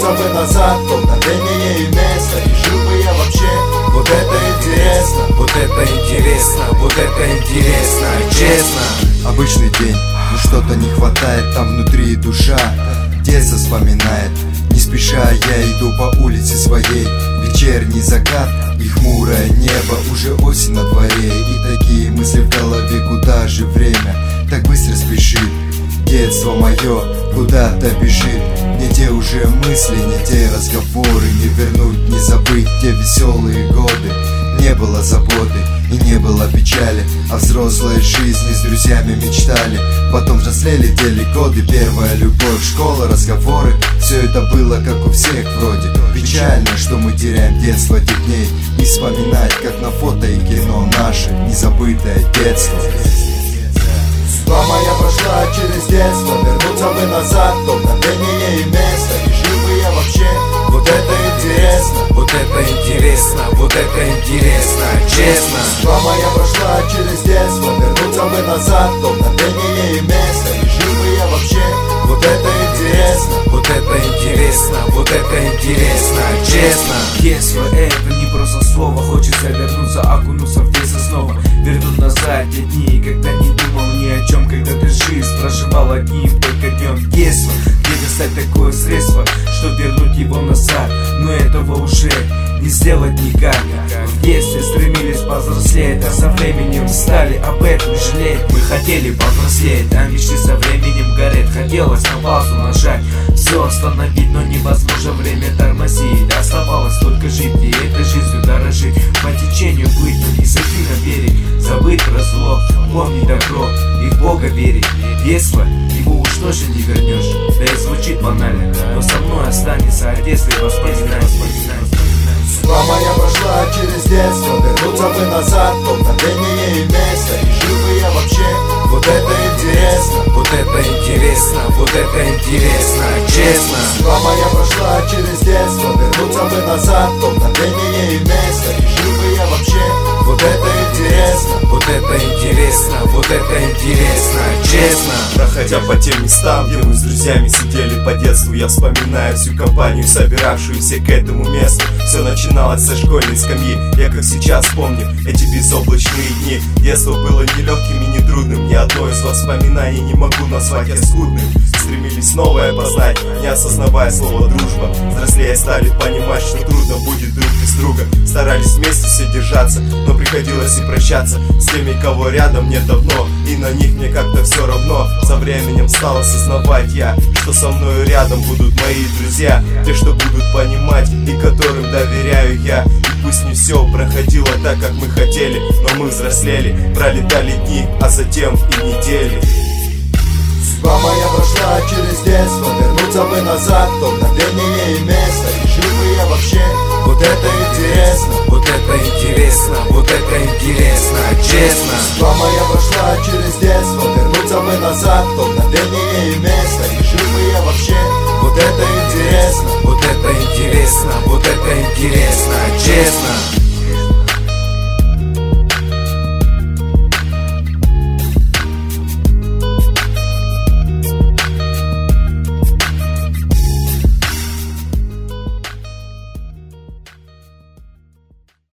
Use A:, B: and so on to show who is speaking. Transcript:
A: вернуться бы назад, то мгновение и место, и жил бы я вообще. Вот это интересно,
B: вот это интересно, вот это интересно, честно.
C: Обычный день, но что-то не хватает, там внутри душа детство вспоминает. Не спеша я иду по улице своей, вечерний закат и хмурое небо, уже осень на дворе. И такие мысли в голове, куда же время так быстро спешит. Детство мое куда-то бежит, не те уже мысли, не те разговоры, не вернуть, не забыть те веселые годы. Не было заботы и не было печали, о взрослой жизни с друзьями мечтали. Потом взрослели те годы, первая любовь, школа, разговоры. Все это было как у всех вроде. Печально, что мы теряем детство тех дней, и вспоминать, как на фото и кино, наше незабытое детство.
A: Судьба моя прошла через детство, вернуться бы назад, то мгновение и место, и жил бы я вообще. Вот это интересно,
B: вот это интересно, вот это интересно, честно.
A: Судьба моя прошла через детство, вернуться бы назад, то мгновение и место, и жил бы я вообще. Вот это интересно,
B: вот это интересно, вот это интересно, честно.
D: Детство это не просто слово, хочется вернуться, окунуться в детство снова. Вернуть назад те дни, когда не думал ни о чем, когда ты жизнь проживал одним только днем. Детство, где достать такое средство, чтобы вернуть его назад, но этого уже не сделать никак. В детстве стремились повзрослеть, а со временем стали об этом жалеть. Мы хотели повзрослеть, а мечты со временем горят. Хотелось на паузу нажать, все остановить, но невозможно время тормозить. Оставалось только жить и этой жизнью дорожить, по течению быть, но не сойти на берег. Забыть про зло, помнить добро и в Бога верить. Детство, его уж точно не вернешь. Да и звучит банально, но со мной останется от детства воспоминания.
A: Судьба моя прошла через детство, вернуться бы назад, то мгновение и место, и жил бы я вообще. Вот это интересно,
B: вот это интересно, вот это интересно, честно.
A: Судьба моя прошла через детство, вернуться бы назад, то мгновение и место, и жил бы я вообще. Вот это интересно,
B: вот это интересно, вот это интересно, честно.
E: Проходя по тем местам, где мы с друзьями сидели по детству, я вспоминаю всю компанию, собиравшуюся к этому месту. Все начиналось со школьной скамьи, я как сейчас помню эти безоблачные дни. Детство было нелегким и нетрудным, ни одно из воспоминаний не могу назвать я скудным. Стремились новое познать, не осознавая слово дружба. Взрослее стали понимать, что трудно будет друг без друга. Старались вместе все держаться, но приходилось и прощаться с теми, кого рядом нет давно, и на них мне как-то все равно. Со временем стал осознавать я, что со мною рядом будут мои друзья, те, что будут понимать и которым доверяю я. И пусть не все проходило так, как мы хотели, но мы взрослели, пролетали дни, а затем и недели.
A: Судьба моя прошла через детство, вернуться бы назад, то мгновение и место, и жил бы я вообще. Вот это интересно,
B: вот это интересно, вот это интересно, честно.
A: Судьба моя прошла через детство.